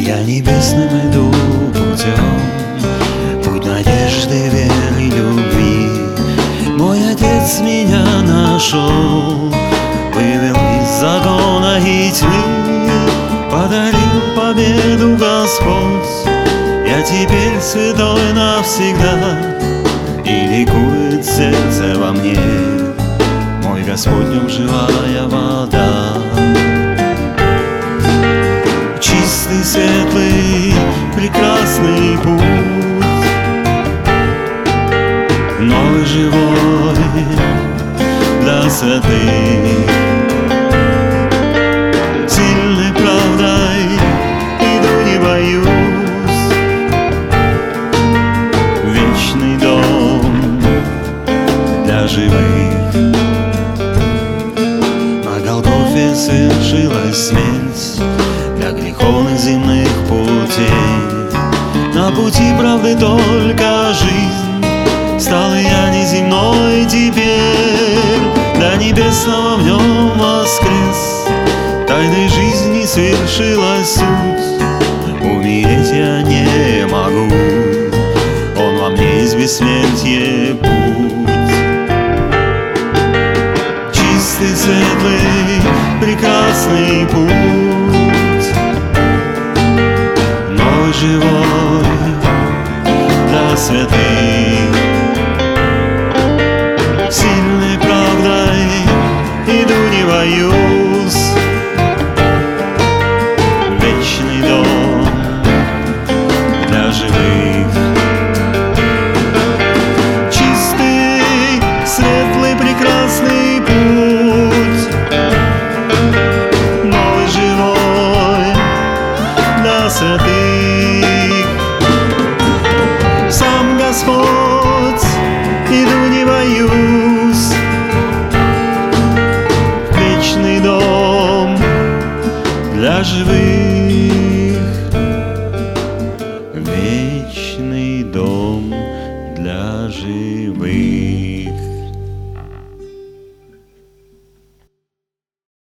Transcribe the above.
Я небесным иду путем, путь надежды, веры и любви. Мой Отец меня нашел, вывел из загона и тьмы, подарил победу Господь. Я теперь святой навсегда, и ликует сердце во мне. Мой Господь, в нем живая вода. Чистый, светлый, прекрасный путь, новый, живой для святых. Сильной правдой иду, не боюсь, вечный дом для живых. На Голгофе свершилась смерть для греховных земных путей. На пути правды только жизнь, стал я неземной теперь. Для небесного в нем воскрес, тайной жизни свершилась суть. Умереть я не могу, он во мне из бессмертия путь. Чистый, светлый, прекрасный путь, новый, живой для святых. Сильной правдой иду, не боюсь, вечный дом для живых. Чистый, светлый, прекрасный путь, новый, живой для святых. Сам Господь, иду, не боюсь, вечный дом для живых.